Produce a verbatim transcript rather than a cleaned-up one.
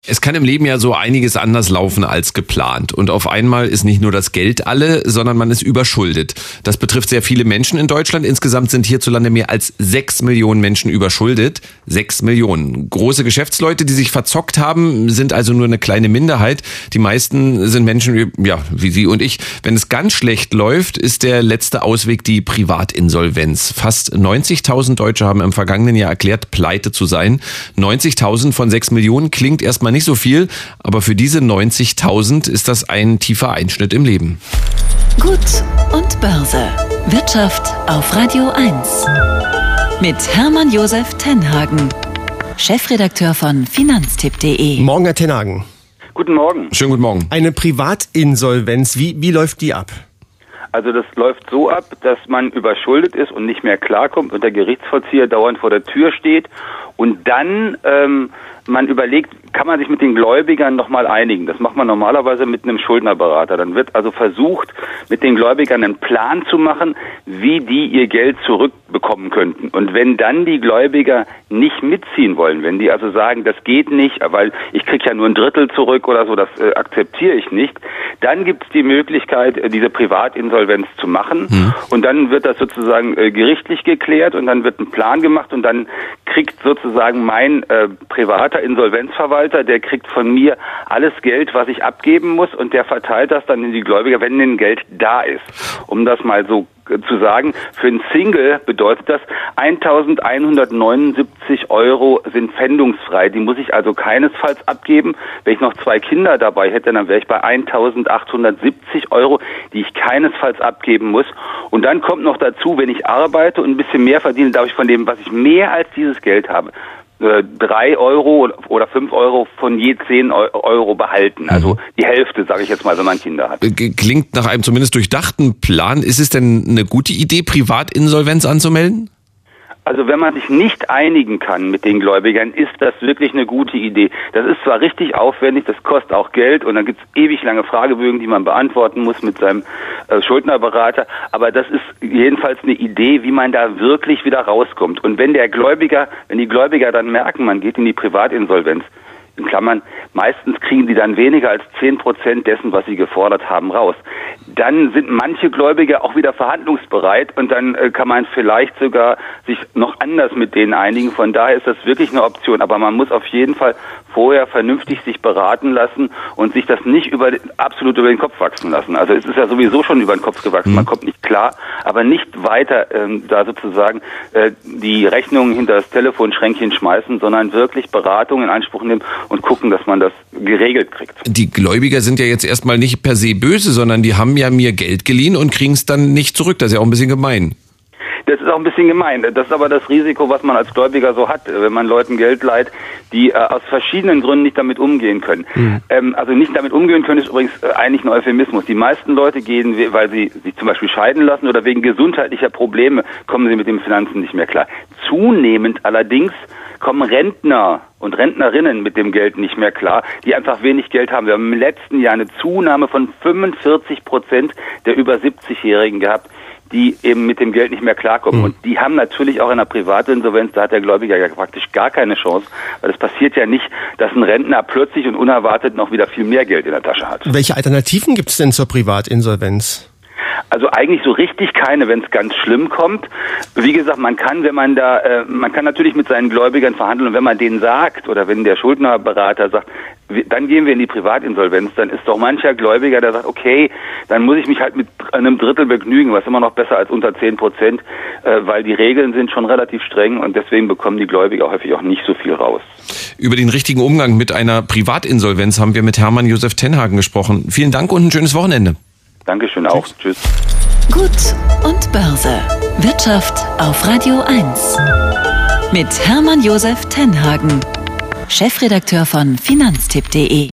Es kann im Leben ja so einiges anders laufen als geplant. Und auf einmal ist nicht nur das Geld alle, sondern man ist überschuldet. Das betrifft sehr viele Menschen in Deutschland. Insgesamt sind hierzulande mehr als sechs Millionen Menschen überschuldet. Sechs Millionen. Große Geschäftsleute, die sich verzockt haben, sind also nur eine kleine Minderheit. Die meisten sind Menschen, ja, wie Sie und ich. Wenn es ganz schlecht läuft, ist der letzte Ausweg die Privatinsolvenz. Fast neunzigtausend Deutsche haben im vergangenen Jahr erklärt, pleite zu sein. neunzigtausend von sechs Millionen klingt erstmal nicht so viel, aber für diese neunzigtausend ist das ein tiefer Einschnitt im Leben. Gut und Börse. Wirtschaft auf Radio eins. Mit Hermann Josef Tenhagen, Chefredakteur von Finanztipp punkt de. Morgen, Herr Tenhagen. Guten Morgen. Schönen guten Morgen. Eine Privatinsolvenz, wie, wie läuft die ab? Also das läuft so ab, dass man überschuldet ist und nicht mehr klarkommt und der Gerichtsvollzieher dauernd vor der Tür steht und dann ähm, man überlegt, kann man sich mit den Gläubigern nochmal einigen. Das macht man normalerweise mit einem Schuldnerberater. Dann wird also versucht, mit den Gläubigern einen Plan zu machen, wie die ihr Geld zurückbekommen könnten. Und wenn dann die Gläubiger nicht mitziehen wollen, wenn die also sagen, das geht nicht, weil ich kriege ja nur ein Drittel zurück oder so, das äh, akzeptiere ich nicht, dann gibt es die Möglichkeit, äh, diese Privatinsolvenz zu machen. Mhm. Und dann wird das sozusagen äh, gerichtlich geklärt und dann wird ein Plan gemacht und dann kriegt sozusagen mein äh, privater Insolvenzverwalter, der kriegt von mir alles Geld, was ich abgeben muss und der verteilt das dann in die Gläubiger, wenn denn Geld da ist. Um das mal so zu sagen, für einen Single bedeutet das, eintausendeinhundertneunundsiebzig Euro sind pfändungsfrei. Die muss ich also keinesfalls abgeben. Wenn ich noch zwei Kinder dabei hätte, dann wäre ich bei eintausendachthundertsiebzig Euro, die ich keinesfalls abgeben muss. Und dann kommt noch dazu, wenn ich arbeite und ein bisschen mehr verdiene, darf ich von dem, was ich mehr als dieses Geld habe, drei Euro oder fünf Euro von je zehn Euro behalten. Also die Hälfte, sage ich jetzt mal, wenn man Kinder hat. Klingt nach einem zumindest durchdachten Plan. Ist es denn eine gute Idee, Privatinsolvenz anzumelden? Also wenn man sich nicht einigen kann mit den Gläubigern, ist das wirklich eine gute Idee. Das ist zwar richtig aufwendig, das kostet auch Geld und dann gibt es ewig lange Fragebögen, die man beantworten muss mit seinem äh, Schuldnerberater, aber das ist jedenfalls eine Idee, wie man da wirklich wieder rauskommt. Und wenn der Gläubiger, wenn die Gläubiger dann merken, man geht in die Privatinsolvenz, in Klammern, meistens kriegen die dann weniger als zehn Prozent dessen, was sie gefordert haben, raus. Dann sind manche Gläubiger auch wieder verhandlungsbereit und dann äh, kann man vielleicht sogar sich noch anders mit denen einigen. Von daher ist das wirklich eine Option. Aber man muss auf jeden Fall vorher vernünftig sich beraten lassen und sich das nicht über absolut über den Kopf wachsen lassen. Also es ist ja sowieso schon über den Kopf gewachsen. Man kommt nicht klar, aber nicht weiter ähm, da sozusagen äh, die Rechnungen hinter das Telefonschränkchen schmeißen, sondern wirklich Beratung in Anspruch nehmen und gucken, dass man das geregelt kriegt. Die Gläubiger sind ja jetzt erstmal nicht per se böse, sondern die haben ja mir Geld geliehen und kriegen es dann nicht zurück. Das ist ja auch ein bisschen gemein. Das ist auch ein bisschen gemein. Das ist aber das Risiko, was man als Gläubiger so hat, wenn man Leuten Geld leiht, die äh, aus verschiedenen Gründen nicht damit umgehen können. Mhm. Ähm, also nicht damit umgehen können ist übrigens äh, eigentlich ein Euphemismus. Die meisten Leute gehen, weil sie sich zum Beispiel scheiden lassen oder wegen gesundheitlicher Probleme, kommen sie mit den Finanzen nicht mehr klar. Zunehmend allerdings kommen Rentner und Rentnerinnen mit dem Geld nicht mehr klar, die einfach wenig Geld haben. Wir haben im letzten Jahr eine Zunahme von fünfundvierzig Prozent der über siebzigjährigen gehabt, die eben mit dem Geld nicht mehr klarkommen. Mhm. Und die haben natürlich auch in einer Privatinsolvenz, da hat der Gläubiger ja praktisch gar keine Chance, weil es passiert ja nicht, dass ein Rentner plötzlich und unerwartet noch wieder viel mehr Geld in der Tasche hat. Welche Alternativen gibt es denn zur Privatinsolvenz? Also eigentlich so richtig keine, wenn es ganz schlimm kommt. Wie gesagt, man kann, wenn man da, äh, man kann natürlich mit seinen Gläubigern verhandeln und wenn man denen sagt oder wenn der Schuldnerberater sagt, dann gehen wir in die Privatinsolvenz, dann ist doch mancher Gläubiger, der sagt, okay, dann muss ich mich halt mit einem Drittel begnügen, was immer noch besser als unter zehn Prozent, äh, weil die Regeln sind schon relativ streng und deswegen bekommen die Gläubiger häufig auch nicht so viel raus. Über den richtigen Umgang mit einer Privatinsolvenz haben wir mit Hermann Josef Tenhagen gesprochen. Vielen Dank und ein schönes Wochenende. Dankeschön auch. Tschüss. Gut und Börse. Wirtschaft auf Radio eins. Mit Hermann Josef Tenhagen, Chefredakteur von Finanztipp punkt de.